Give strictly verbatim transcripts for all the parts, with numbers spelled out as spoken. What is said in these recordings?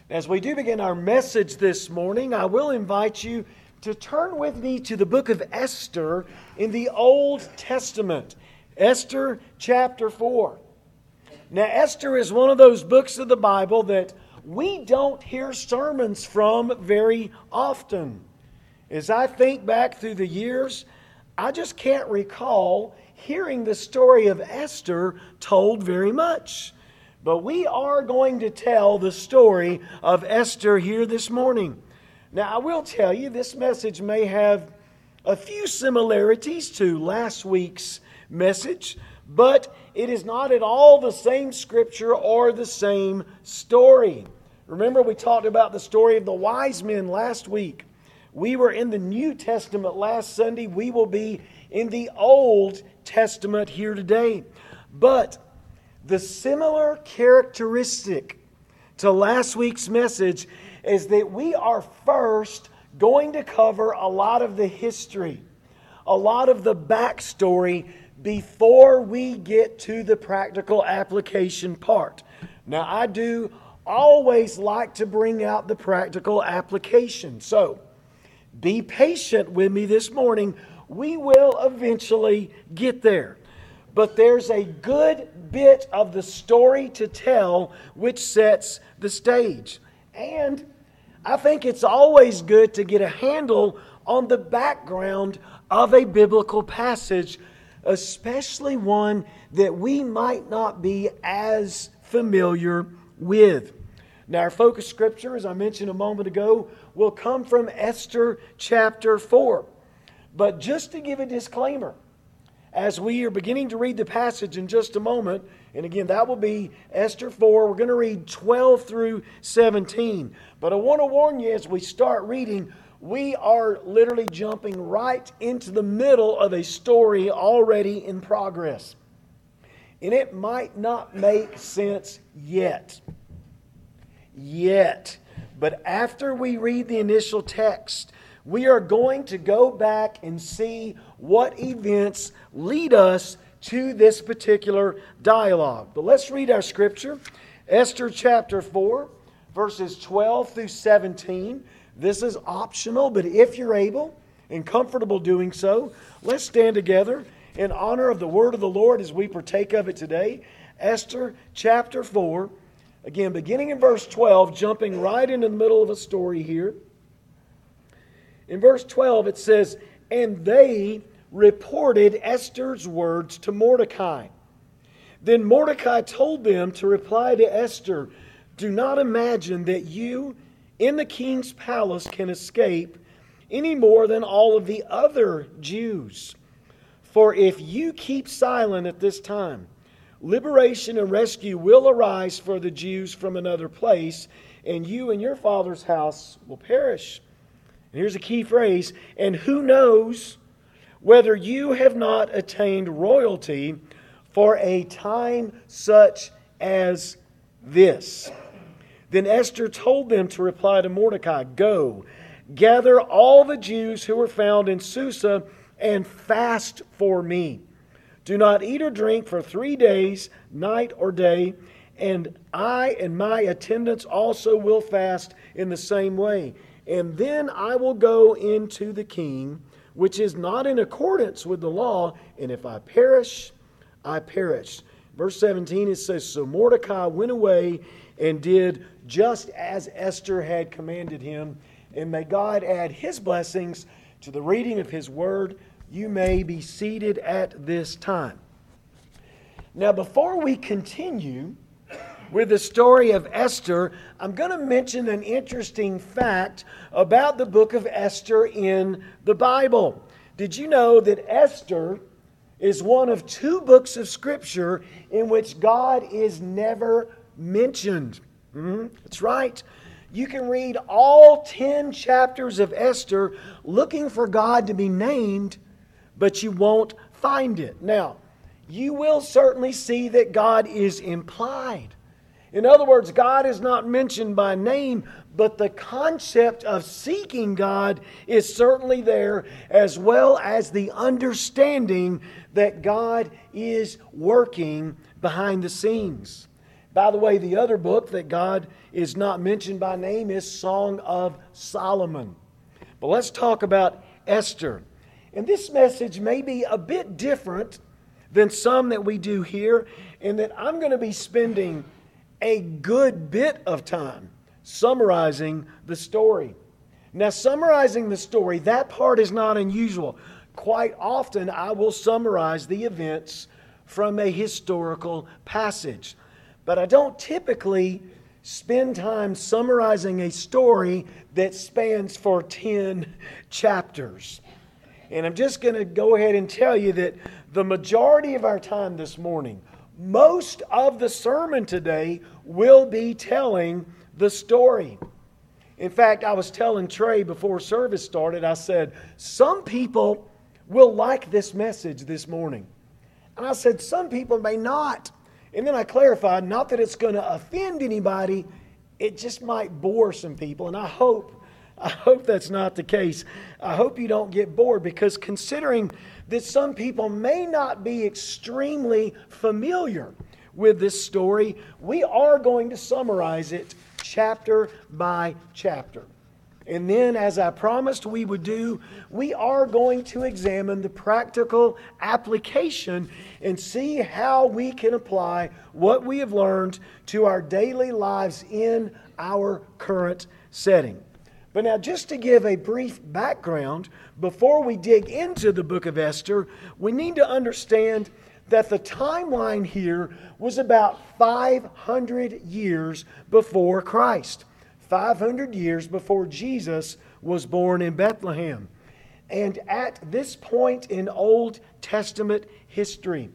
As we do begin our message this morning, I will invite you to turn with me to the book of Esther in the Old Testament. Esther chapter four. Now, Esther is one of those books of the Bible that we don't hear sermons from very often. As I think back through the years, I just can't recall hearing the story of Esther told very much. But we are going to tell the story of Esther here this morning. Now, I will tell you, this message may have a few similarities to last week's message, but it is not at all the same scripture or the same story. Remember, we talked about the story of the wise men last week. We were in the New Testament last Sunday. We will be in the Old Testament here today. But the similar characteristic to last week's message is that we are first going to cover a lot of the history, a lot of the backstory before we get to the practical application part. Now, I do always like to bring out the practical application. So, be patient with me this morning. We will eventually get there. But there's a good bit of the story to tell which sets the stage. And I think it's always good to get a handle on the background of a biblical passage, especially one that we might not be as familiar with. Now, our focus scripture, as I mentioned a moment ago, will come from Esther chapter four. But just to give a disclaimer, as we are beginning to read the passage in just a moment, and again, that will be Esther four. We're going to read twelve through seventeen. But I want to warn you, as we start reading, we are literally jumping right into the middle of a story already in progress. And it might not make sense yet. Yet. But after we read the initial text, we are going to go back and see what events lead us to this particular dialogue. But let's read our scripture. Esther chapter four, verses twelve through seventeen. This is optional, but if you're able and comfortable doing so, let's stand together in honor of the word of the Lord as we partake of it today. Esther chapter four, again, beginning in verse twelve, jumping right into the middle of a story here. In verse twelve, it says, "And they reported Esther's words to Mordecai. Then Mordecai told them to reply to Esther, 'Do not imagine that you in the king's palace can escape any more than all of the other Jews. For if you keep silent at this time, liberation and rescue will arise for the Jews from another place, and you and your father's house will perish.' And here's a key phrase, 'And who knows whether you have not attained royalty for a time such as this.' Then Esther told them to reply to Mordecai, 'Go, gather all the Jews who are found in Susa and fast for me. Do not eat or drink for three days, night or day, and I and my attendants also will fast in the same way. And then I will go into the king, which is not in accordance with the law, and if I perish, I perish.' Verse seventeen, it says, 'So Mordecai went away and did just as Esther had commanded him. And may God add His blessings to the reading of His word. You may be seated at this time.' Now, before we continue with the story of Esther, I'm going to mention an interesting fact about the book of Esther in the Bible. Did you know that Esther is one of two books of Scripture in which God is never mentioned? Mm-hmm. That's right. You can read all ten chapters of Esther looking for God to be named, but you won't find it. Now, you will certainly see that God is implied. In other words, God is not mentioned by name, but the concept of seeking God is certainly there, as well as the understanding that God is working behind the scenes. By the way, the other book that God is not mentioned by name is Song of Solomon. But let's talk about Esther. And this message may be a bit different than some that we do here, in that I'm going to be spending a good bit of time summarizing the story. Now, summarizing the story, that part is not unusual. Quite often, I will summarize the events from a historical passage. But I don't typically spend time summarizing a story that spans for ten chapters. And I'm just going to go ahead and tell you that the majority of our time this morning, most of the sermon today, will be telling the story. In fact, I was telling Trey before service started, I said, some people will like this message this morning. And I said, some people may not. And then I clarified, not that it's going to offend anybody, it just might bore some people. And I hope, I hope that's not the case. I hope you don't get bored, because considering that some people may not be extremely familiar with this story, we are going to summarize it chapter by chapter. And then, as I promised we would do, we are going to examine the practical application and see how we can apply what we have learned to our daily lives in our current setting. But now, just to give a brief background, before we dig into the book of Esther, we need to understand that the timeline here was about five hundred years before Christ. five hundred years before Jesus was born in Bethlehem. And at this point in Old Testament history,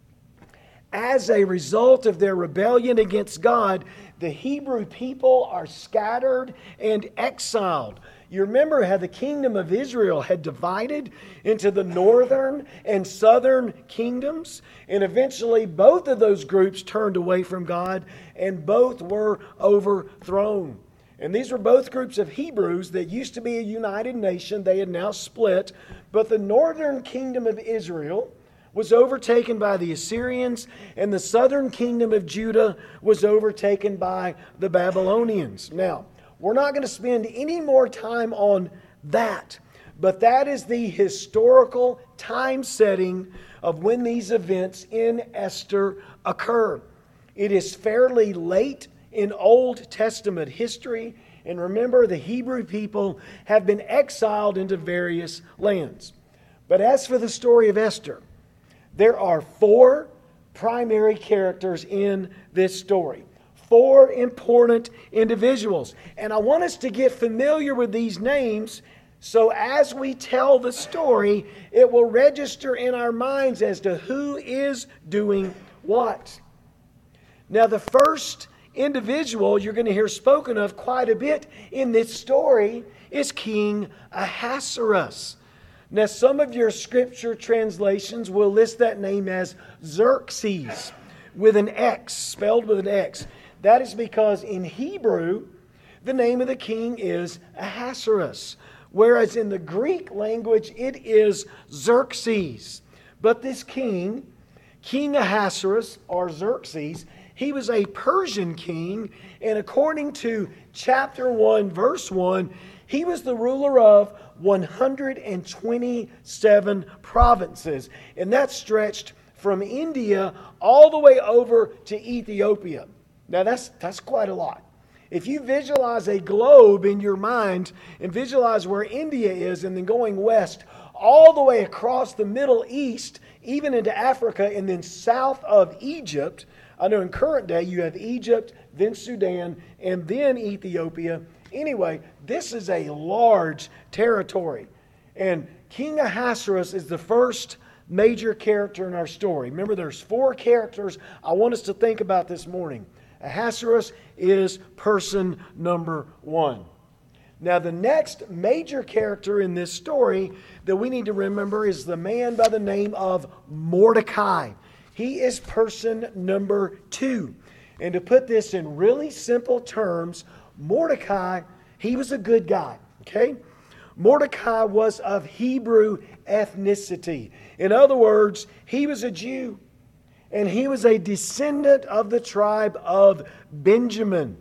as a result of their rebellion against God, the Hebrew people are scattered and exiled. You remember how the kingdom of Israel had divided into the northern and southern kingdoms, and eventually both of those groups turned away from God and both were overthrown. And these were both groups of Hebrews that used to be a united nation. They had now split. But the northern kingdom of Israel was overtaken by the Assyrians, and the southern kingdom of Judah was overtaken by the Babylonians. Now, we're not going to spend any more time on that, but that is the historical time setting of when these events in Esther occur. It is fairly late in Old Testament history, and remember, the Hebrew people have been exiled into various lands. But as for the story of Esther, there are four primary characters in this story. Four important individuals. And I want us to get familiar with these names, so as we tell the story, it will register in our minds as to who is doing what. Now, the first individual you're going to hear spoken of quite a bit in this story is King Ahasuerus. Now, some of your scripture translations will list that name as Xerxes, with an X, spelled with an X. That is because in Hebrew, the name of the king is Ahasuerus, whereas in the Greek language, it is Xerxes. But this king, King Ahasuerus, or Xerxes, he was a Persian king, and according to chapter one, verse one, he was the ruler of one hundred twenty-seven provinces, and that stretched from India all the way over to Ethiopia. Now that's that's quite a lot. If you visualize a globe in your mind and visualize where India is, and then going west all the way across the Middle East, even into Africa, and then south of Egypt. I know in current day you have Egypt, then Sudan, and then Ethiopia. Anyway, this is a large territory. And King Ahasuerus is the first major character in our story. Remember, there's four characters I want us to think about this morning. Ahasuerus is person number one. Now, the next major character in this story that we need to remember is the man by the name of Mordecai. He is person number two. And to put this in really simple terms, Mordecai, he was a good guy, okay? Mordecai was of Hebrew ethnicity. In other words, he was a Jew. and he was a descendant of the tribe of Benjamin.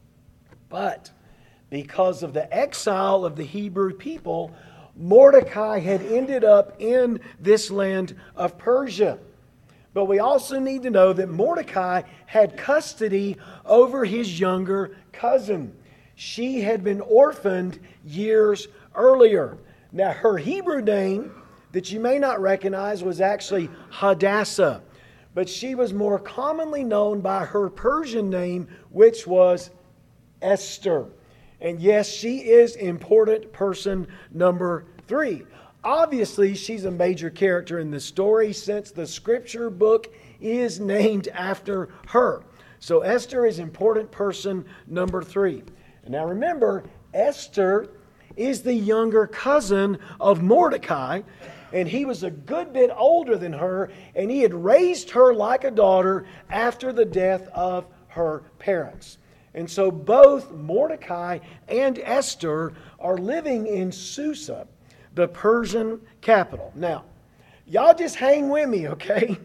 But because of the exile of the Hebrew people, Mordecai had ended up in this land of Persia. But we also need to know that Mordecai had custody over his younger cousin. She had been orphaned years earlier. Now, her Hebrew name that you may not recognize was actually Hadassah, but she was more commonly known by her Persian name, which was Esther. And yes, she is important person number three. Obviously, she's a major character in the story since the scripture book is named after her. So Esther is important person number three. And now remember, Esther is the younger cousin of Mordecai, and he was a good bit older than her, and he had raised her like a daughter after the death of her parents. And so both Mordecai and Esther are living in Susa, the Persian capital. Now, y'all just hang with me, okay?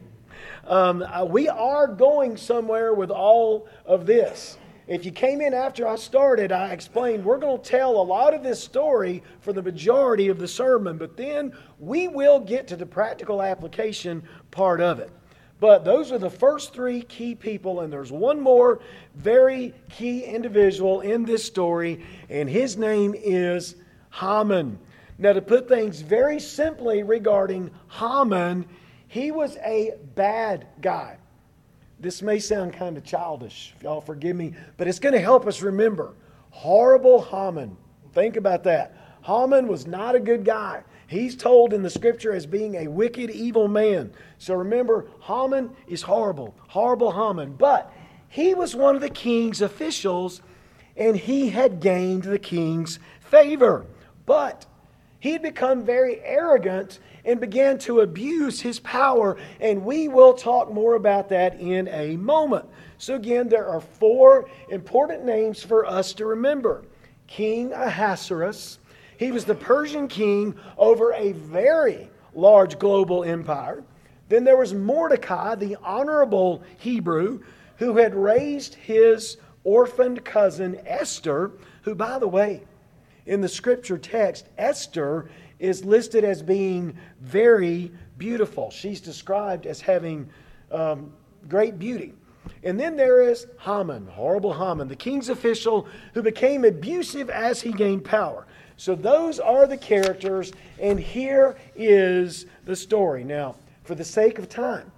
Um, we are going somewhere with all of this. If you came in after I started, I explained we're going to tell a lot of this story for the majority of the sermon, but then we will get to the practical application part of it. But those are the first three key people, and there's one more very key individual in this story, and his name is Haman. Now, to put things very simply regarding Haman, he was a bad guy. This may sound kind of childish, if y'all forgive me, but it's going to help us remember. Horrible Haman. Think about that. Haman was not a good guy. He's told in the scripture as being a wicked, evil man. So remember, Haman is horrible. Horrible Haman. But he was one of the king's officials, and he had gained the king's favor. But he had become very arrogant and began to abuse his power, and we will talk more about that in a moment. So again, there are four important names for us to remember. King Ahasuerus. He was the Persian king over a very large global empire. Then there was Mordecai, the honorable Hebrew, who had raised his orphaned cousin Esther, who, by the way, in the scripture text, Esther is listed as being very beautiful. She's described as having um, great beauty. And then there is Haman, horrible Haman, the king's official who became abusive as he gained power. So those are the characters, and here is the story. Now, for the sake of time,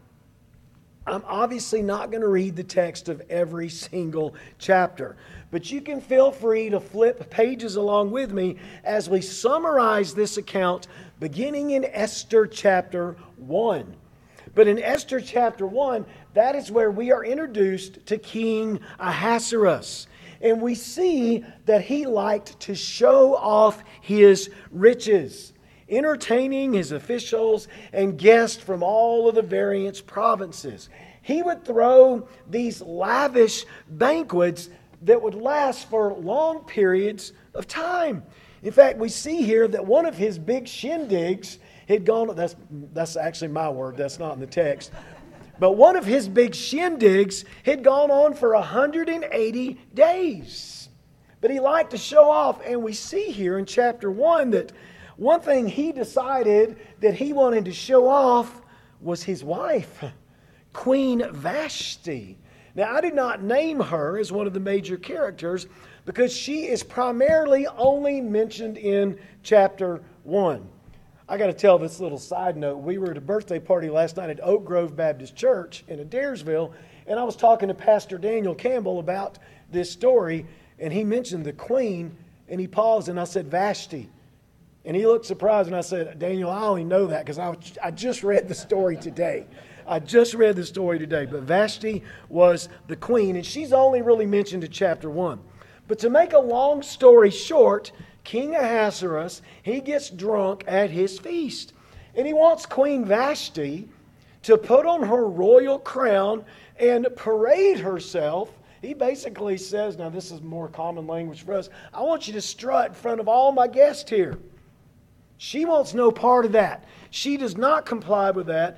I'm obviously not going to read the text of every single chapter, but you can feel free to flip pages along with me as we summarize this account beginning in Esther chapter one. But in Esther chapter one, that is where we are introduced to King Ahasuerus. And we see that he liked to show off his riches, entertaining his officials and guests from all of the various provinces. He would throw these lavish banquets that would last for long periods of time. In fact, we see here that one of his big shindigs had gone, that's, that's actually my word, that's not in the text. But one of his big shindigs had gone on for one hundred eighty days. But he liked to show off, and we see here in chapter one that one thing he decided that he wanted to show off was his wife, Queen Vashti. Now, I did not name her as one of the major characters because she is primarily only mentioned in chapter one. I got to tell this little side note. We were at a birthday party last night at Oak Grove Baptist Church in Adairsville, and I was talking to Pastor Daniel Campbell about this story, and he mentioned the queen, and he paused, and I said, Vashti. And he looked surprised, and I said, Daniel, I only know that because I, I just read the story today. I just read the story today. But Vashti was the queen, and she's only really mentioned in chapter one. But to make a long story short, King Ahasuerus, he gets drunk at his feast. And he wants Queen Vashti to put on her royal crown and parade herself. He basically says, now this is more common language for us, I want you to strut in front of all my guests here. She wants no part of that. She does not comply with that.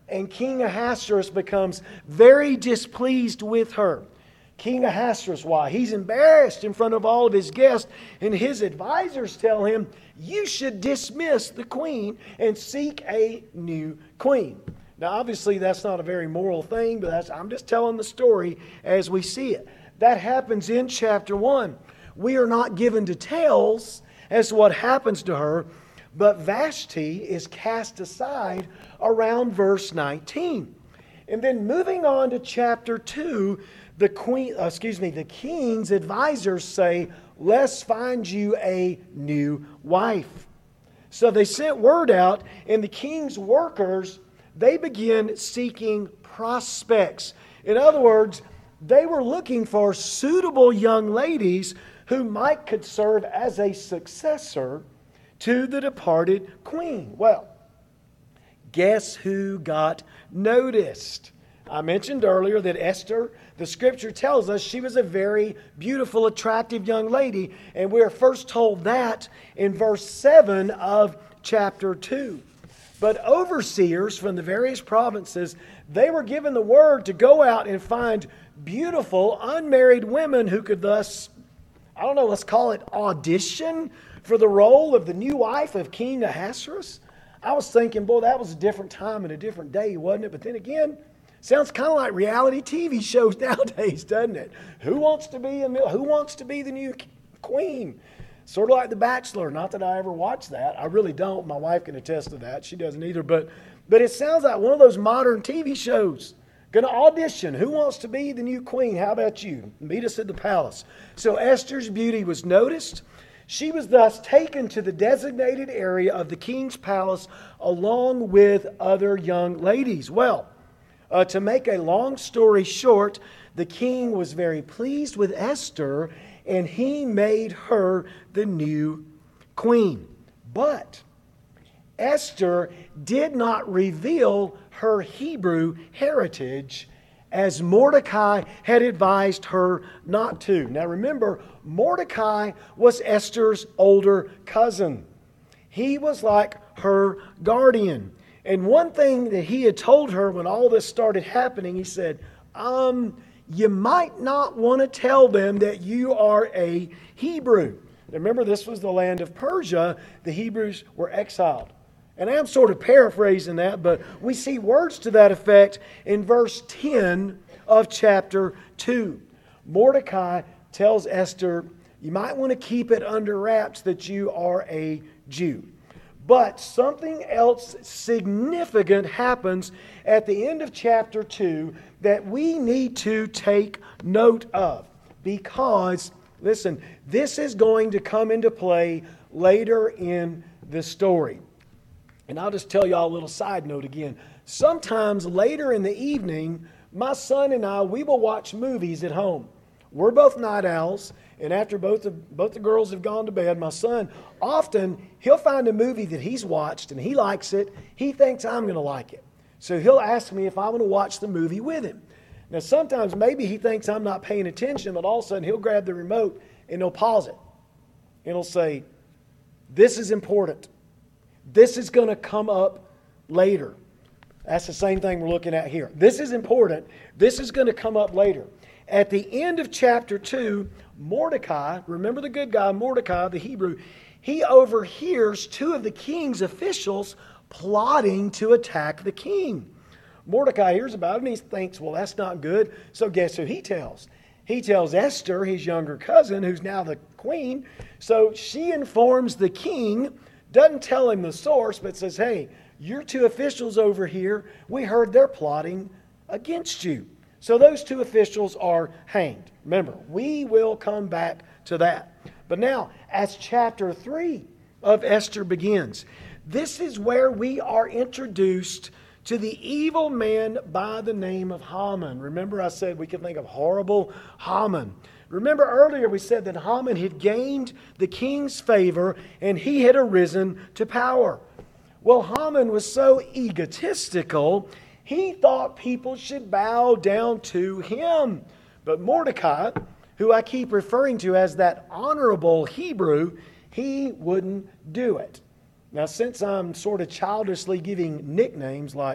and King Ahasuerus becomes very displeased with her. King Ahasuerus, why? He's embarrassed in front of all of his guests, and his advisors tell him, you should dismiss the queen and seek a new queen. Now, obviously, that's not a very moral thing, but that's, I'm just telling the story as we see it. That happens in chapter one. We are not given details as to what happens to her, but Vashti is cast aside around verse nineteen. And then moving on to chapter two, the queen, uh, excuse me, the king's advisors say, let's find you a new wife. So they sent word out, and the king's workers, they begin seeking prospects. In other words, they were looking for suitable young ladies who might could serve as a successor to the departed queen. Well, guess who got noticed? I mentioned earlier that Esther, the scripture tells us she was a very beautiful, attractive young lady. And we're first told that in verse seven of chapter two. But overseers from the various provinces, they were given the word to go out and find beautiful, unmarried women who could thus, I don't know, let's call it audition for the role of the new wife of King Ahasuerus. I was thinking, boy, that was a different time and a different day, wasn't it? But then again, sounds kind of like reality T V shows nowadays, doesn't it? Who wants to be a who wants to be the new queen? Sort of like The Bachelor. Not that I ever watched that. I really don't. My wife can attest to that. She doesn't either. But but it sounds like one of those modern T V shows. Going to audition. Who wants to be the new queen? How about you? Meet us at the palace. So Esther's beauty was noticed. She was thus taken to the designated area of the king's palace along with other young ladies. Well, uh, to make a long story short, the king was very pleased with Esther, and he made her the new queen. But Esther did not reveal her Hebrew heritage as Mordecai had advised her not to. Now remember, Mordecai was Esther's older cousin. He was like her guardian. And one thing that he had told her when all this started happening, he said, um, you might not want to tell them that you are a Hebrew. Now remember, this was the land of Persia. The Hebrews were exiled. And I'm sort of paraphrasing that, but we see words to that effect in verse ten of chapter two. Mordecai tells Esther, you might want to keep it under wraps that you are a Jew. But something else significant happens at the end of chapter two that we need to take note of. Because, listen, this is going to come into play later in the story. And I'll just tell y'all a little side note again. Sometimes later in the evening, my son and I, we will watch movies at home. We're both night owls, and after both the, both the girls have gone to bed, my son, often he'll find a movie that he's watched and he likes it. He thinks I'm going to like it. So he'll ask me if I want to watch the movie with him. Now sometimes maybe he thinks I'm not paying attention, but all of a sudden he'll grab the remote and he'll pause it. And he'll say, this is important. This is going to come up later. That's the same thing we're looking at here. This is important. This is going to come up later. At the end of chapter two, Mordecai, remember the good guy, Mordecai, the Hebrew, he overhears two of the king's officials plotting to attack the king. Mordecai hears about it and he thinks, well, that's not good. So guess who he tells? He tells Esther, his younger cousin, who's now the queen. So she informs the king, doesn't tell him the source, but says, hey, your two officials over here, we heard they're plotting against you. So those two officials are hanged. Remember, we will come back to that. But now, as chapter three of Esther begins, this is where we are introduced to the evil man by the name of Haman. Remember I said we could think of horrible Haman. Remember earlier we said that Haman had gained the king's favor and he had arisen to power. Well, Haman was so egotistical, he thought people should bow down to him. But Mordecai, who I keep referring to as that honorable Hebrew, he wouldn't do it. Now, since I'm sort of childishly giving nicknames like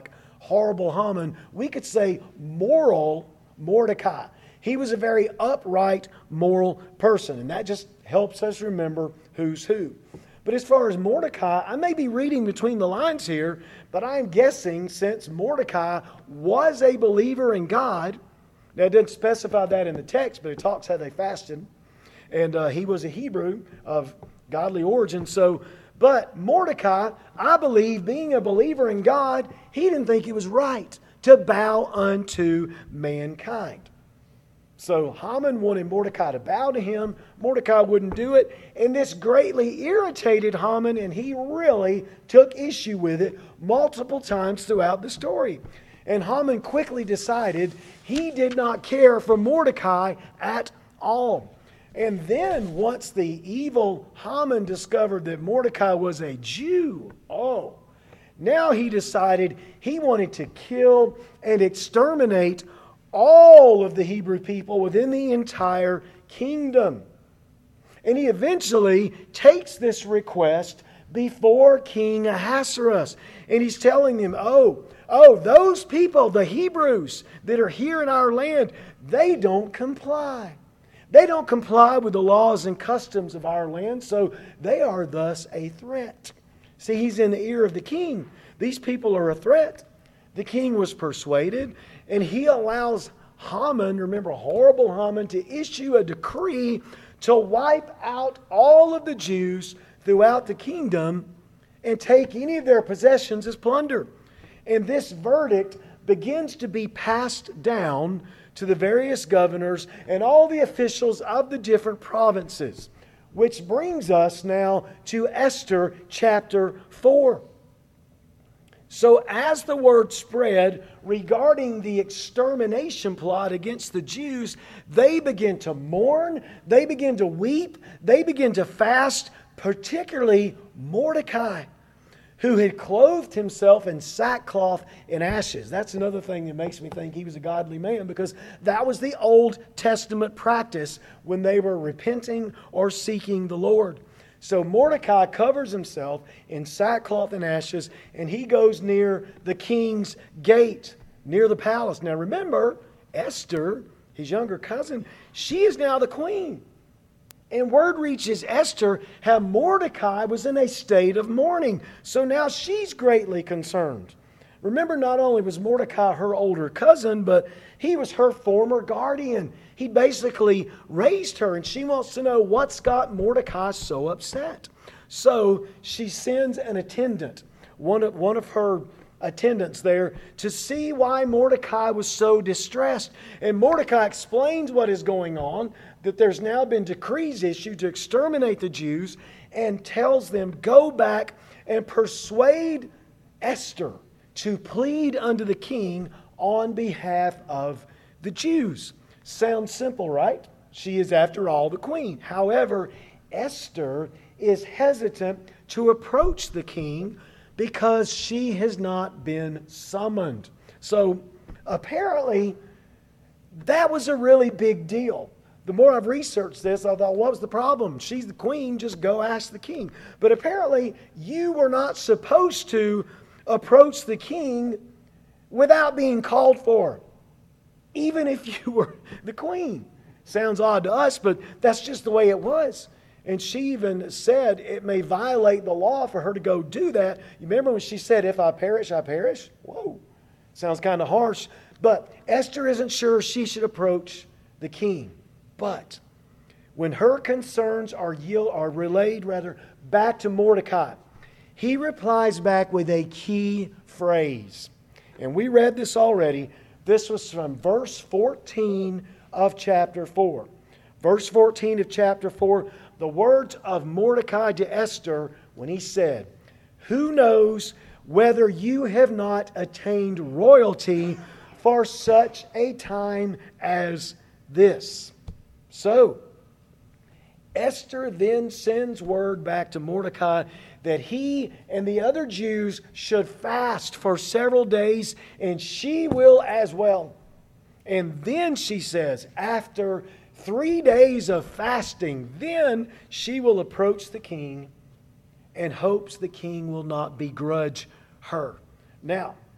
horrible Haman, we could say moral Mordecai. He was a very upright, moral person, and that just helps us remember who's who. But as far as Mordecai, I may be reading between the lines here, but I'm guessing since Mordecai was a believer in God, now it doesn't specify that in the text, but it talks how they fasted, and uh, he was a Hebrew of godly origin. So, but Mordecai, I believe, being a believer in God, he didn't think it was right to bow unto mankind. So Haman wanted Mordecai to bow to him. Mordecai wouldn't do it. And this greatly irritated Haman, and he really took issue with it multiple times throughout the story. And Haman quickly decided he did not care for Mordecai at all. And then once the evil Haman discovered that Mordecai was a Jew, oh, now he decided he wanted to kill and exterminate all of the Hebrew people within the entire kingdom. And he eventually takes this request before King Ahasuerus. And he's telling them, oh, oh, those people, the Hebrews that are here in our land, they don't comply. They don't comply with the laws and customs of our land, so they are thus a threat. See, he's in the ear of the king. These people are a threat. The king was persuaded, and he allows Haman, remember horrible Haman, to issue a decree to wipe out all of the Jews throughout the kingdom and take any of their possessions as plunder. And this verdict begins to be passed down to the various governors and all the officials of the different provinces. Which brings us now to Esther chapter four. So as the word spread regarding the extermination plot against the Jews, they begin to mourn, they begin to weep, they begin to fast, particularly Mordecai, who had clothed himself in sackcloth and ashes. That's another thing that makes me think he was a godly man, because that was the Old Testament practice when they were repenting or seeking the Lord. So Mordecai covers himself in sackcloth and ashes, and he goes near the king's gate, near the palace. Now remember, Esther, his younger cousin, she is now the queen. And word reaches Esther how Mordecai was in a state of mourning. So now she's greatly concerned. Remember, not only was Mordecai her older cousin, but he was her former guardian. He basically raised her, and she wants to know what's got Mordecai so upset. So she sends an attendant, one of, one of her attendants there, to see why Mordecai was so distressed. And Mordecai explains what is going on, that there's now been decrees issued to exterminate the Jews, and tells them, go back and persuade Esther to plead unto the king on behalf of the Jews. Sounds simple, right? She is, after all, the queen. However, Esther is hesitant to approach the king because she has not been summoned. So apparently, that was a really big deal. The more I've researched this, I thought, what was the problem? She's the queen, just go ask the king. But apparently, you were not supposed to approach the king without being called for, even if you were the queen. Sounds odd to us, but that's just the way it was. And she even said it may violate the law for her to go do that. You remember when she said, if I perish, I perish? Whoa, sounds kind of harsh. But Esther isn't sure she should approach the king. But when her concerns are, yield, are relayed rather back to Mordecai, he replies back with a key phrase. And we read this already. This was from verse fourteen of chapter four. Verse fourteen of chapter four, the words of Mordecai to Esther when he said, who knows whether you have not attained royalty for such a time as this? So, Esther then sends word back to Mordecai that he and the other Jews should fast for several days, and she will as well. And then she says, after three days of fasting, then she will approach the king and hopes the king will not begrudge her. Now,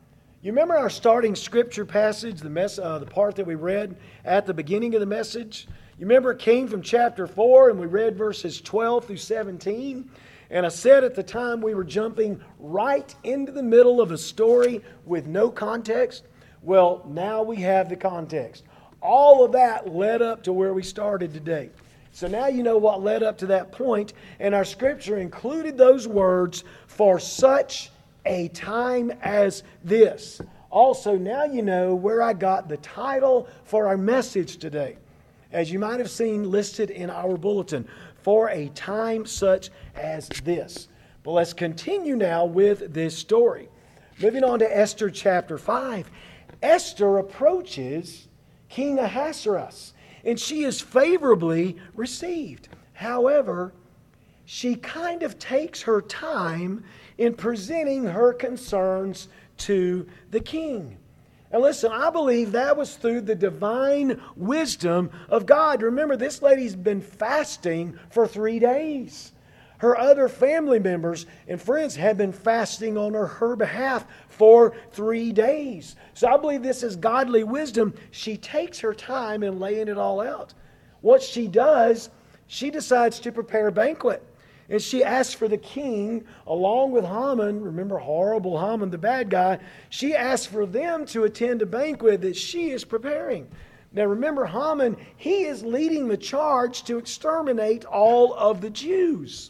You remember our starting scripture passage, the, mess, uh, the part that we read at the beginning of the message? You remember it came from chapter four, and we read verses twelve through seventeen. And I said at the time we were jumping right into the middle of a story with no context. Well, now we have the context. All of that led up to where we started today. So now you know what led up to that point, and our scripture included those words, "for such a time as this." Also, now you know where I got the title for our message today. As you might have seen listed in our bulletin, "For a time such as this." But let's continue now with this story. Moving on to Esther chapter five. Esther approaches King Ahasuerus, and she is favorably received. However, she kind of takes her time in presenting her concerns to the king. And listen, I believe that was through the divine wisdom of God. Remember, this lady's been fasting for three days. Her other family members and friends have been fasting on her, her behalf for three days. So I believe this is godly wisdom. She takes her time in laying it all out. What she does, she decides to prepare a banquet. And she asks for the king, along with Haman, remember horrible Haman, the bad guy, she asks for them to attend a banquet that she is preparing. Now remember, Haman, he is leading the charge to exterminate all of the Jews.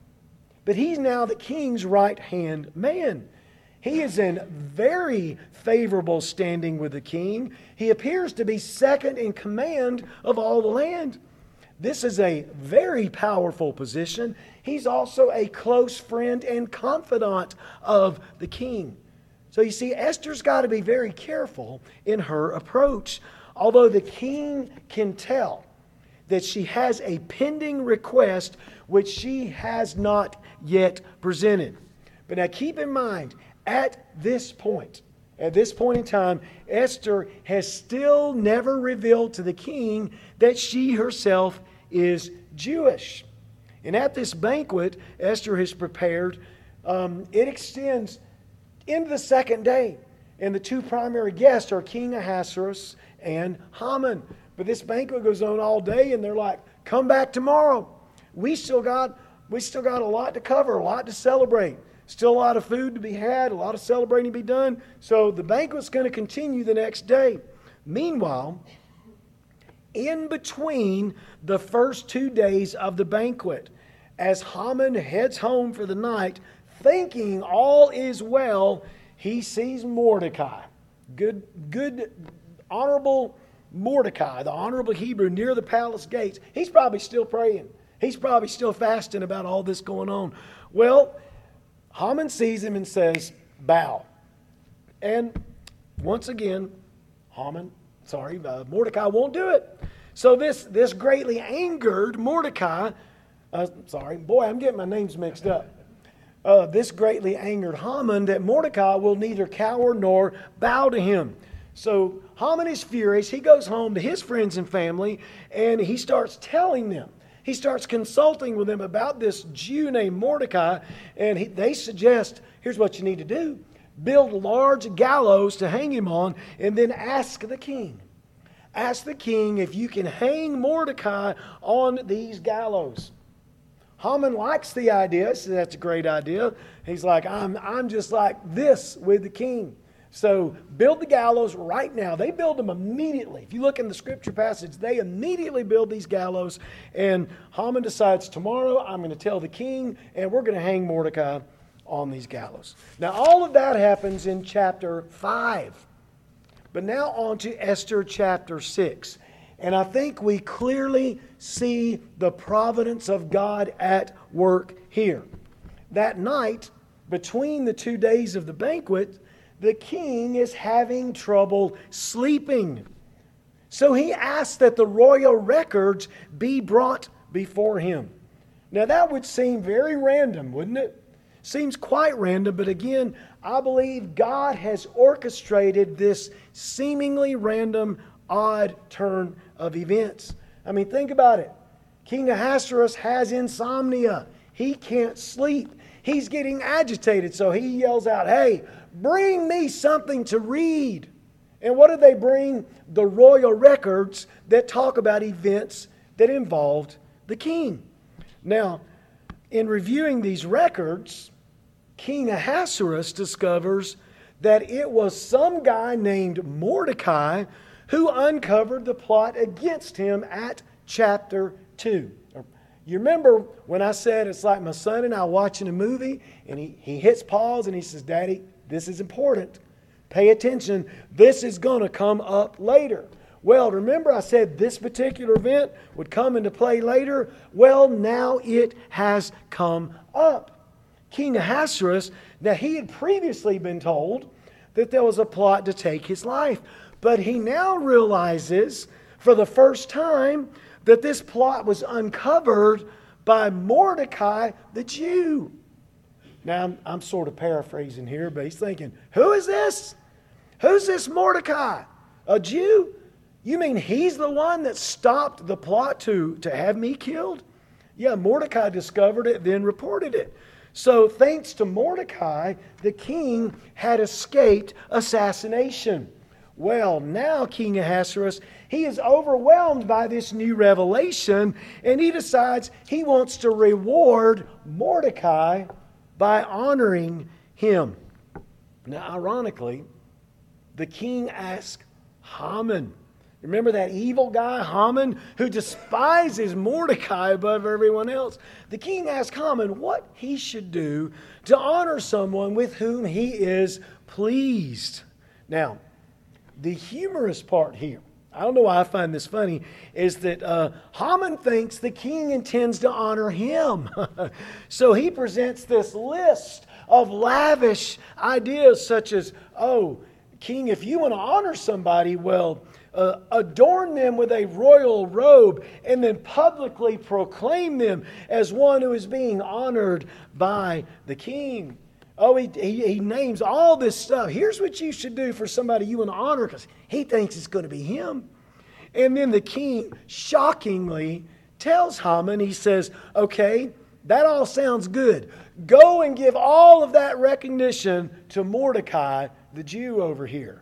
But he's now the king's right-hand man. He is in very favorable standing with the king. He appears to be second in command of all the land. This is a very powerful position. He's also a close friend and confidant of the king. So you see, Esther's got to be very careful in her approach. Although the king can tell that she has a pending request which she has not yet presented. But now keep in mind, at this point, at this point in time, Esther has still never revealed to the king that she herself is Jewish. And at this banquet Esther has prepared, um, it extends into the second day. And the two primary guests are King Ahasuerus and Haman. But this banquet goes on all day, and they're like, come back tomorrow. We still got, we still got a lot to cover, a lot to celebrate. Still a lot of food to be had, a lot of celebrating to be done. So the banquet's going to continue the next day. Meanwhile, in between the first two days of the banquet, as Haman heads home for the night, thinking all is well, he sees Mordecai. Good, good, honorable Mordecai, the honorable Hebrew, near the palace gates. He's probably still praying. He's probably still fasting about all this going on. Well, Haman sees him and says, bow. And once again, Haman, sorry, uh, Mordecai won't do it. So this, this greatly angered Mordecai. Uh, sorry, boy, I'm getting my names mixed up. Uh, this greatly angered Haman that Mordecai will neither cower nor bow to him. So Haman is furious. He goes home to his friends and family, and he starts telling them. He starts consulting with them about this Jew named Mordecai, and he, they suggest, here's what you need to do. Build large gallows to hang him on, and then ask the king. Ask the king if you can hang Mordecai on these gallows. Haman likes the idea, so that's a great idea. He's like, I'm, I'm just like this with the king. So build the gallows right now. They build them immediately. If you look in the scripture passage, they immediately build these gallows. And Haman decides, tomorrow I'm going to tell the king, and we're going to hang Mordecai on these gallows. Now all of that happens in chapter five. But now on to Esther chapter six. And I think we clearly see the providence of God at work here. That night, between the two days of the banquet, the king is having trouble sleeping. So he asks that the royal records be brought before him. Now that would seem very random, wouldn't it? Seems quite random, but again, I believe God has orchestrated this seemingly random, odd turn of events. I mean, think about it. King Ahasuerus has insomnia. He can't sleep. he's getting agitated. So he yells out, "Hey, bring me something to read." And what do they bring? The royal records that talk about events that involved the king. Now, in reviewing these records, King Ahasuerus discovers that it was some guy named Mordecai who uncovered the plot against him at chapter two. You remember when I said it's like my son and I watching a movie, and he, he hits pause and he says, "Daddy, this is important. Pay attention. This is going to come up later." Well, remember I said this particular event would come into play later? Well, now it has come up. King Ahasuerus, now he had previously been told that there was a plot to take his life. But he now realizes for the first time that this plot was uncovered by Mordecai the Jew. Now, I'm, I'm sort of paraphrasing here, but he's thinking, who is this? Who's this Mordecai? A Jew? You mean he's the one that stopped the plot to, to have me killed? Yeah, Mordecai discovered it, then reported it. So thanks to Mordecai, the king had escaped assassination. Well, now King Ahasuerus, he is overwhelmed by this new revelation, and he decides he wants to reward Mordecai by honoring him. Now, ironically, the king asked Haman. Remember that evil guy, Haman, who despises Mordecai above everyone else? The king asked Haman what he should do to honor someone with whom he is pleased. Now, the humorous part here, I don't know why I find this funny, is that uh, Haman thinks the king intends to honor him. So he presents this list of lavish ideas such as, oh, king, if you want to honor somebody, well, Uh, adorn them with a royal robe and then publicly proclaim them as one who is being honored by the king. Oh, he, he, he names all this stuff. Here's what you should do for somebody you want to honor, because he thinks it's going to be him. And then the king shockingly tells Haman, he says, okay, that all sounds good. Go and give all of that recognition to Mordecai, the Jew over here.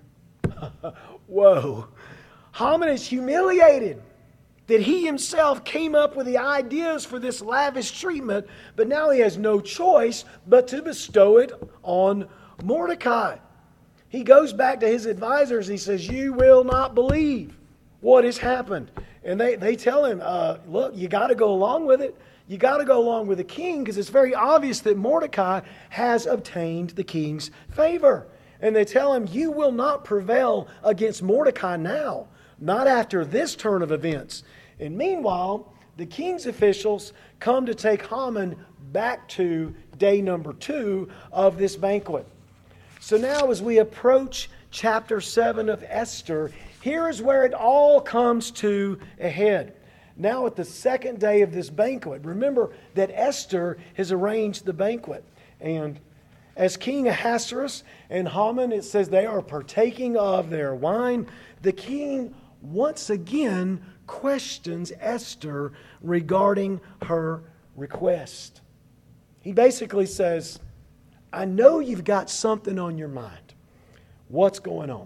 Whoa. Haman is humiliated that he himself came up with the ideas for this lavish treatment, but now he has no choice but to bestow it on Mordecai. He goes back to his advisors. He says, you will not believe what has happened. And they, they tell him, uh, look, you got to go along with it. You got to go along with the king, because it's very obvious that Mordecai has obtained the king's favor. And they tell him, you will not prevail against Mordecai now, not after this turn of events. And meanwhile, the king's officials come to take Haman back to day number two of this banquet. So now as we approach chapter seven of Esther, here is where it all comes to a head. Now at the second day of this banquet, remember that Esther has arranged the banquet. And as King Ahasuerus and Haman, it says they are partaking of their wine, the king once again questions Esther regarding her request. He basically says, I know you've got something on your mind. What's going on?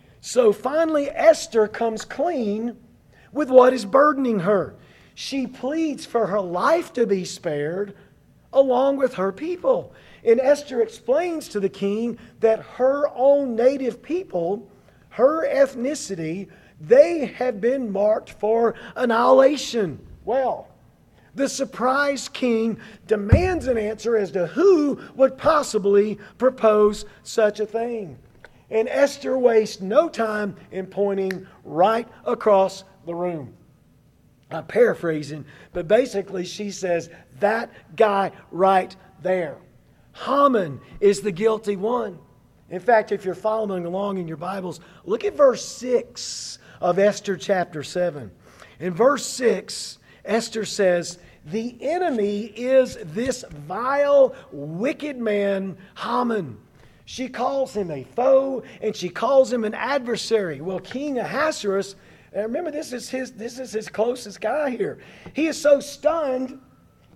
So finally, Esther comes clean with what is burdening her. She pleads for her life to be spared along with her people. And Esther explains to the king that her own native people, her ethnicity, they have been marked for annihilation. Well, the surprised king demands an answer as to who would possibly propose such a thing. And Esther wastes no time in pointing right across the room. I'm paraphrasing, but basically she says, that guy right there. Haman is the guilty one. In fact, if you're following along in your Bibles, look at verse six of Esther chapter seven. In verse six, Esther says, the enemy is this vile, wicked man, Haman. She calls him a foe, and she calls him an adversary. Well, King Ahasuerus, and remember this is his this is his closest guy here. He is so stunned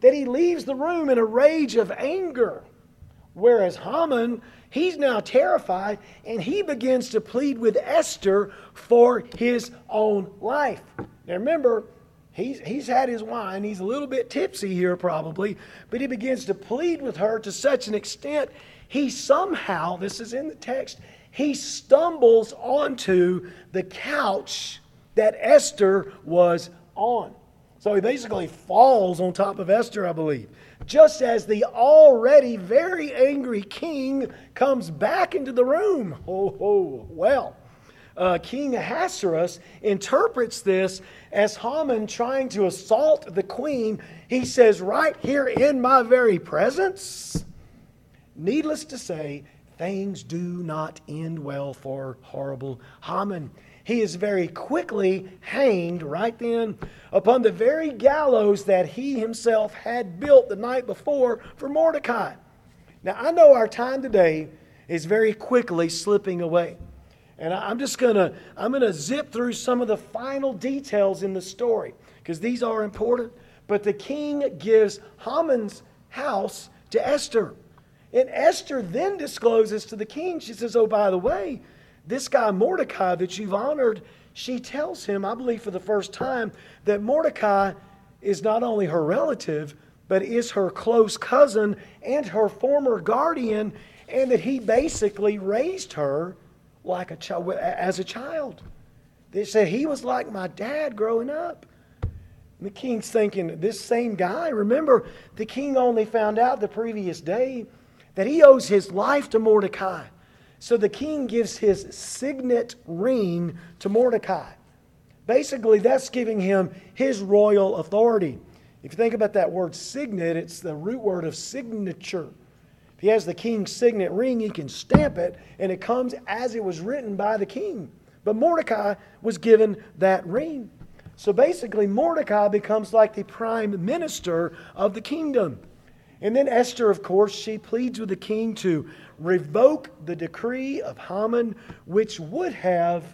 that he leaves the room in a rage of anger. Whereas Haman, he's now terrified, and he begins to plead with Esther for his own life. Now remember, he's, he's had his wine. He's a little bit tipsy here probably, but he begins to plead with her to such an extent, he somehow, this is in the text, he stumbles onto the couch that Esther was on. So he basically falls on top of Esther, I believe. Just as the already very angry king comes back into the room. Oh, oh well. Uh, King Ahasuerus interprets this as Haman trying to assault the queen. He says, right here in my very presence. Needless to say, things do not end well for horrible Haman. He is very quickly hanged right then upon the very gallows that he himself had built the night before for Mordecai. Now, I know our time today is very quickly slipping away. And I'm just going to I'm going to zip through some of the final details in the story because these are important. But the king gives Haman's house to Esther. And Esther then discloses to the king, she says, oh, by the way, this guy Mordecai that you've honored, she tells him, I believe for the first time, that Mordecai is not only her relative, but is her close cousin and her former guardian, and that he basically raised her like a child, as a child. They said he was like my dad growing up. And the king's thinking, this same guy, remember, the king only found out the previous day that he owes his life to Mordecai. So the king gives his signet ring to Mordecai. Basically, that's giving him his royal authority. If you think about that word signet, it's the root word of signature. If he has the king's signet ring, he can stamp it, and it comes as it was written by the king. But Mordecai was given that ring. So basically, Mordecai becomes like the prime minister of the kingdom. And then Esther, of course, she pleads with the king to revoke the decree of Haman, which would have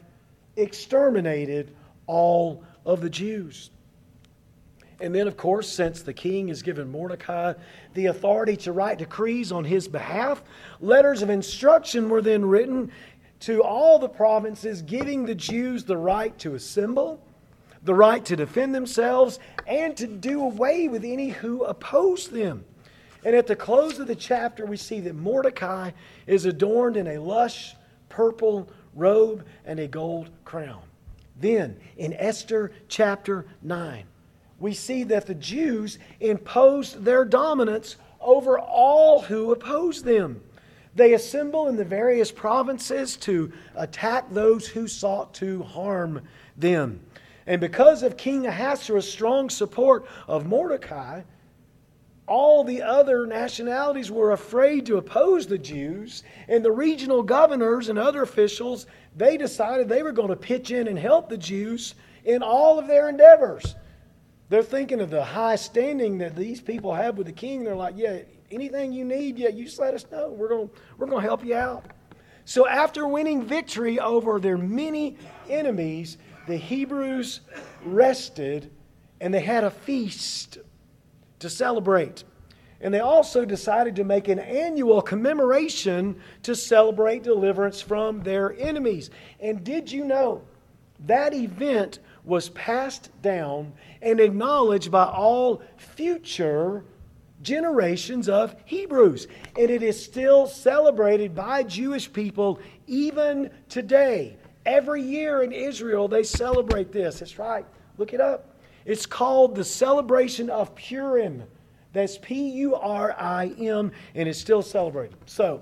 exterminated all of the Jews. And then, of course, since the king has given Mordecai the authority to write decrees on his behalf, letters of instruction were then written to all the provinces, giving the Jews the right to assemble, the right to defend themselves, and to do away with any who opposed them. And at the close of the chapter, we see that Mordecai is adorned in a lush purple robe and a gold crown. Then, in Esther chapter nine, we see that the Jews imposed their dominance over all who opposed them. They assemble in the various provinces to attack those who sought to harm them. And because of King Ahasuerus' strong support of Mordecai, all the other nationalities were afraid to oppose the Jews, and the regional governors and other officials, they decided they were going to pitch in and help the Jews in all of their endeavors. They're thinking of the high standing that these people have with the king. They're like, yeah, anything you need, yeah, you just let us know. We're going we're going to help you out. So after winning victory over their many enemies, the Hebrews rested and they had a feast to celebrate. And they also decided to make an annual commemoration to celebrate deliverance from their enemies. And did you know that event was passed down and acknowledged by all future generations of Hebrews? And it is still celebrated by Jewish people even today. Every year in Israel they celebrate this. That's right. Look it up. It's called the celebration of Purim. That's P U R I M, and it's still celebrated. So,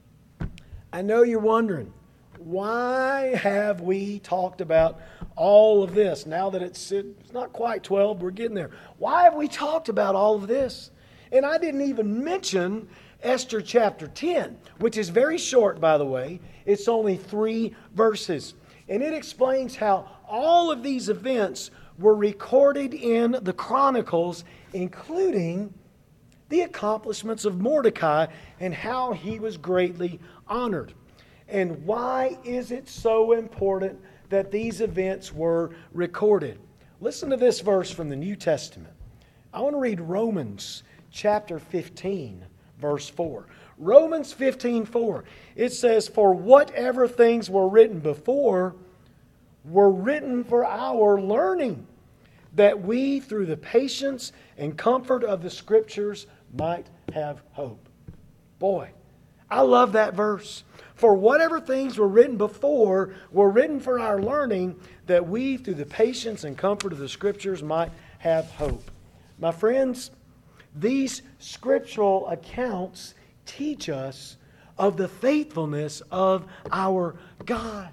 I know you're wondering, why have we talked about all of this? Now that it's, it's not quite twelve, we're getting there. Why have we talked about all of this? And I didn't even mention Esther chapter ten, which is very short, by the way. It's only three verses. And it explains how all of these events were recorded in the Chronicles, including the accomplishments of Mordecai and how he was greatly honored. And why is it so important that these events were recorded? Listen to this verse from the New Testament. I want to read Romans chapter fifteen, verse four. Romans fifteen, four. It says, "For whatever things were written before were written for our learning, that we, through the patience and comfort of the Scriptures, might have hope." Boy, I love that verse. For whatever things were written before were written for our learning, that we, through the patience and comfort of the Scriptures, might have hope. My friends, these scriptural accounts teach us of the faithfulness of our God.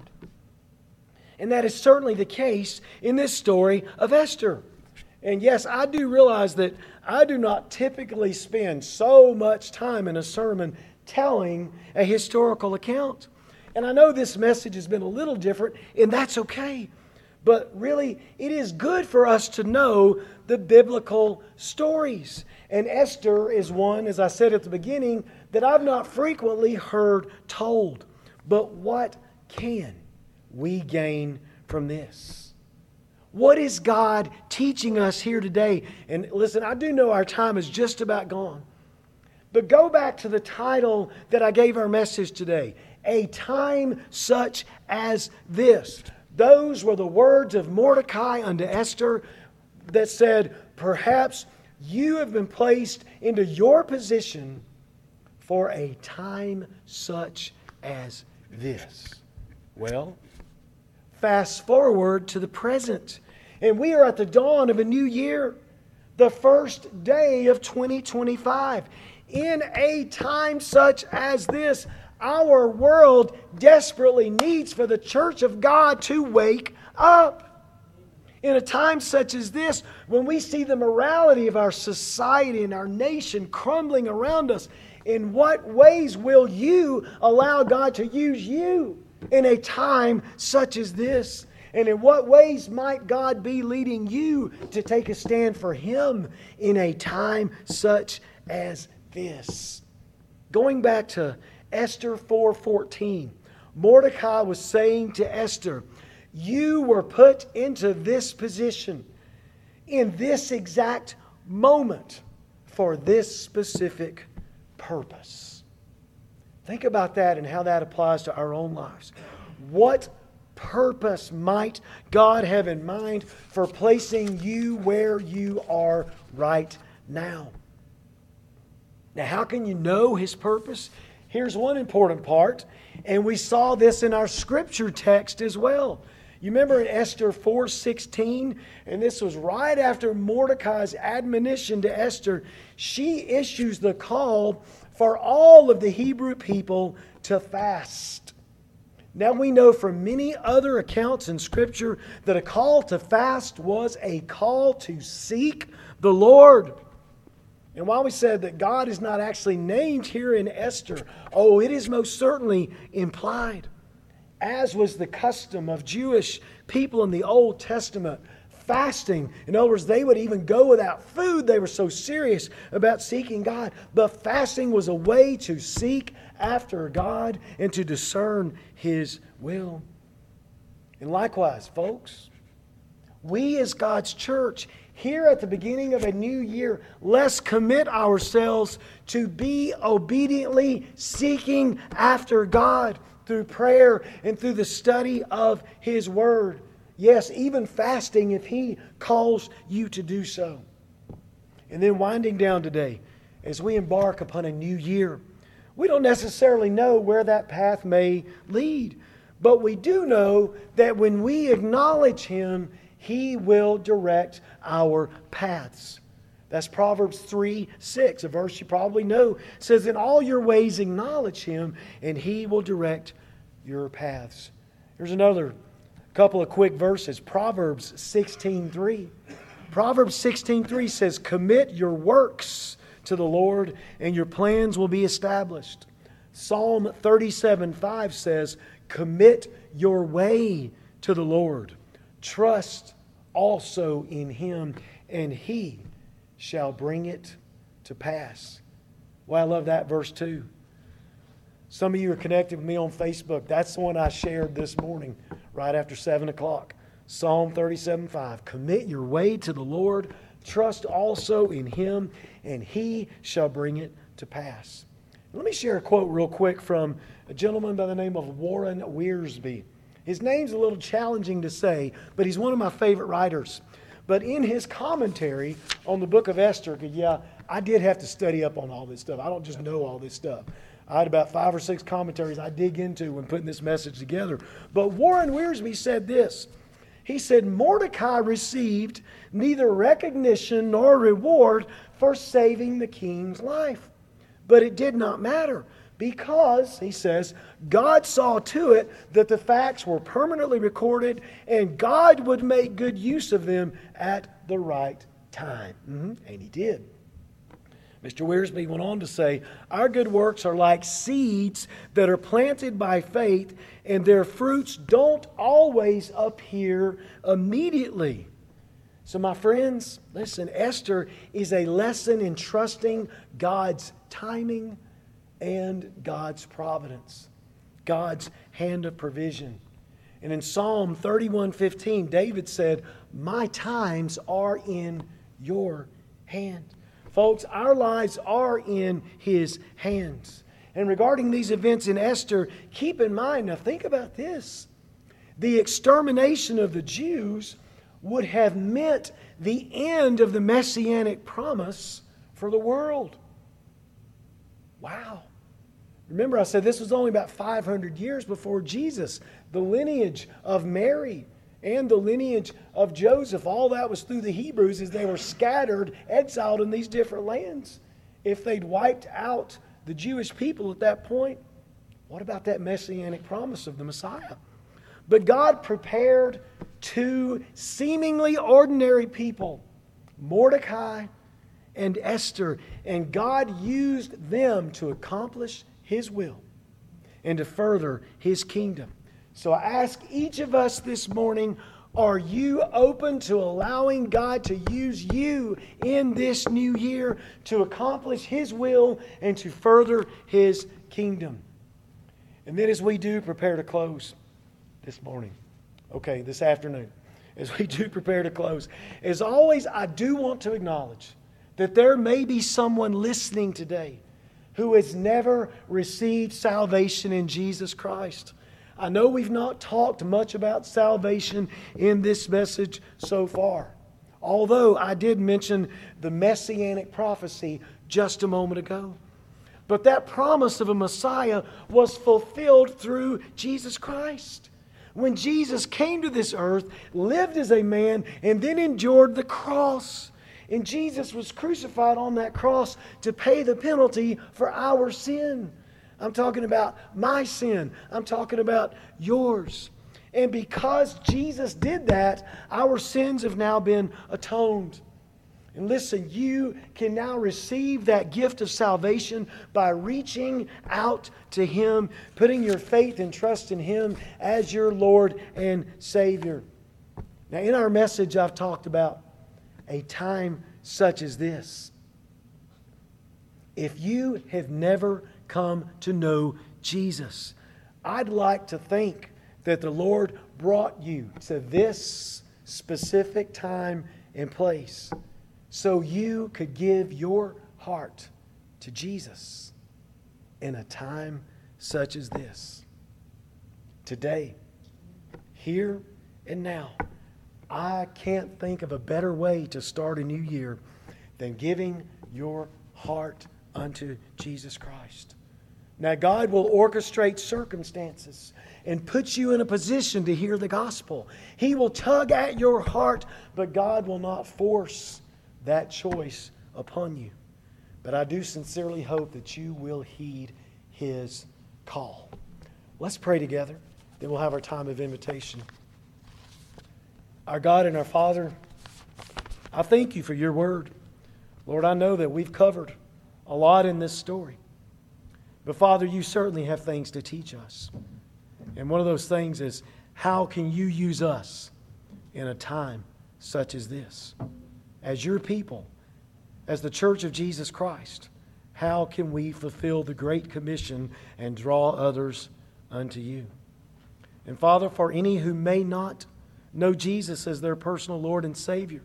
And that is certainly the case in this story of Esther. And yes, I do realize that I do not typically spend so much time in a sermon telling a historical account. And I know this message has been a little different, and that's okay. But really, it is good for us to know the biblical stories. And Esther is one, as I said at the beginning, that I've not frequently heard told. But what can we gain from this? What is God teaching us here today? And listen, I do know our time is just about gone. But go back to the title that I gave our message today. A time such as this. Those were the words of Mordecai unto Esther that said, perhaps you have been placed into your position for a time such as this. Well, fast forward to the present, and we are at the dawn of a new year, the first day of twenty twenty-five. In a time such as this, our world desperately needs for the church of God to wake up. In a time such as this, when we see the morality of our society and our nation crumbling around us, in what ways will you allow God to use you in a time such as this? And in what ways might God be leading you to take a stand for Him in a time such as this? Going back to Esther four fourteen, Mordecai was saying to Esther, you were put into this position in this exact moment for this specific purpose. Think about that and how that applies to our own lives. What purpose might God have in mind for placing you where you are right now? Now, how can you know His purpose? Here's one important part, and we saw this in our scripture text as well. You remember in Esther four sixteen, and this was right after Mordecai's admonition to Esther, she issues the call for all of the Hebrew people to fast. Now we know from many other accounts in Scripture that a call to fast was a call to seek the Lord. And while we said that God is not actually named here in Esther, oh, it is most certainly implied. As was the custom of Jewish people in the Old Testament, fasting. In other words, they would even go without food. They were so serious about seeking God. But fasting was a way to seek after God and to discern His will. And likewise, folks, we as God's church, here at the beginning of a new year, let's commit ourselves to be obediently seeking after God through prayer and through the study of His Word. Yes, even fasting if He calls you to do so. And then winding down today, as we embark upon a new year, we don't necessarily know where that path may lead. But we do know that when we acknowledge Him, He will direct our paths. That's Proverbs three six, a verse you probably know. It says, in all your ways acknowledge Him, and He will direct your paths. Here's another couple of quick verses. Proverbs sixteen three. Proverbs sixteen three says, commit your works to the Lord, and your plans will be established. Psalm thirty-seven five says, commit your way to the Lord. Trust also in Him, and He shall bring it to pass. Well, I love that verse too. Some of you are connected with me on Facebook. That's the one I shared this morning, right after seven o'clock. Psalm thirty-seven five. Commit your way to the Lord. Trust also in Him, and He shall bring it to pass. Let me share a quote real quick from a gentleman by the name of Warren Wiersbe. His name's a little challenging to say, but he's one of my favorite writers. But in his commentary on the book of Esther, yeah, I did have to study up on all this stuff. I don't just know all this stuff. I had about five or six commentaries I dig into when putting this message together. But Warren Wiersbe said this. He said, Mordecai received neither recognition nor reward for saving the king's life. But it did not matter because, he says, God saw to it that the facts were permanently recorded and God would make good use of them at the right time. Mm-hmm. And He did. Mister Wiersbe went on to say, our good works are like seeds that are planted by faith, and their fruits don't always appear immediately. So my friends, listen, Esther is a lesson in trusting God's timing and God's providence, God's hand of provision. And in Psalm thirty-one fifteen, David said, my times are in your hand. Folks, our lives are in His hands. And regarding these events in Esther, keep in mind, now think about this. The extermination of the Jews would have meant the end of the messianic promise for the world. Wow. Remember, I said this was only about five hundred years before Jesus. The lineage of Mary and the lineage of Joseph, all that was through the Hebrews as they were scattered, exiled in these different lands. If they'd wiped out the Jewish people at that point, what about that messianic promise of the Messiah? But God prepared two seemingly ordinary people, Mordecai and Esther, and God used them to accomplish His will and to further His kingdom. So I ask each of us this morning, are you open to allowing God to use you in this new year to accomplish His will and to further His kingdom? And then as we do prepare to close this morning, okay, this afternoon, as we do prepare to close, as always, I do want to acknowledge that there may be someone listening today who has never received salvation in Jesus Christ. I know we've not talked much about salvation in this message so far, although I did mention the messianic prophecy just a moment ago. But that promise of a Messiah was fulfilled through Jesus Christ. When Jesus came to this earth, lived as a man, and then endured the cross. And Jesus was crucified on that cross to pay the penalty for our sin. I'm talking about my sin. I'm talking about yours. And because Jesus did that, our sins have now been atoned. And listen, you can now receive that gift of salvation by reaching out to Him, putting your faith and trust in Him as your Lord and Savior. Now, in our message, I've talked about a time such as this. If you have never come to know Jesus, I'd like to think that the Lord brought you to this specific time and place so you could give your heart to Jesus in a time such as this. Today, here and now, I can't think of a better way to start a new year than giving your heart unto Jesus Christ. Now, God will orchestrate circumstances and put you in a position to hear the gospel. He will tug at your heart, but God will not force that choice upon you. But I do sincerely hope that you will heed His call. Let's pray together, then we'll have our time of invitation. Our God and our Father, I thank You for Your word. Lord, I know that we've covered a lot in this story. But Father, You certainly have things to teach us. And one of those things is, how can You use us in a time such as this? As Your people, as the Church of Jesus Christ, how can we fulfill the Great Commission and draw others unto You? And Father, for any who may not know Jesus as their personal Lord and Savior,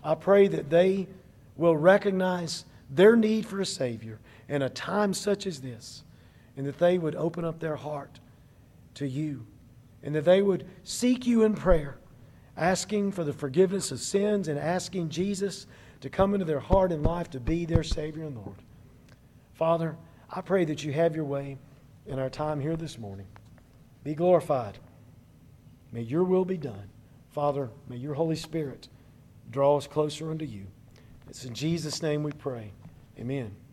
I pray that they will recognize their need for a Savior in a time such as this, and that they would open up their heart to you, and that they would seek you in prayer, asking for the forgiveness of sins and asking Jesus to come into their heart and life to be their Savior and Lord. Father, I pray that you have your way in our time here this morning. Be glorified. May your will be done. Father, may your Holy Spirit draw us closer unto you. It's in Jesus' name we pray. Amen.